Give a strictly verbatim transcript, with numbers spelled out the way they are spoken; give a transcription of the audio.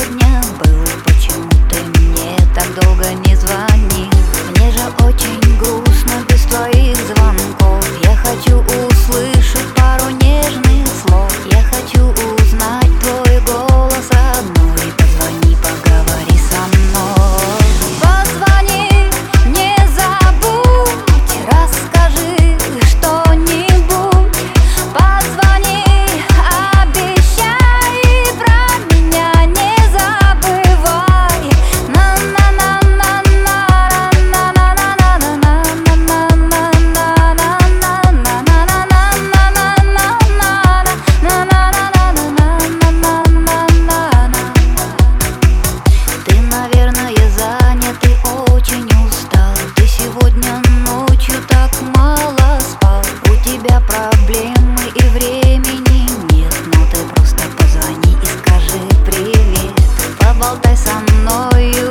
сегодня был? Почему ты мне так долго не звонил? Мне же очень грустно без твоих звонков. Я хочу услышать пару нежных слов. Я хочу узнать твой голос родной. Позвони, поговори со мной. Позвони, не забудь, расскажи что-нибудь. Позвони, обещай, про меня не забывай. Ты, наверное, занят и очень устал. Ты сегодня ночью так мало спал. У тебя проблемы и времени нет. Но ты просто позвони и скажи привет. Поболтай со мною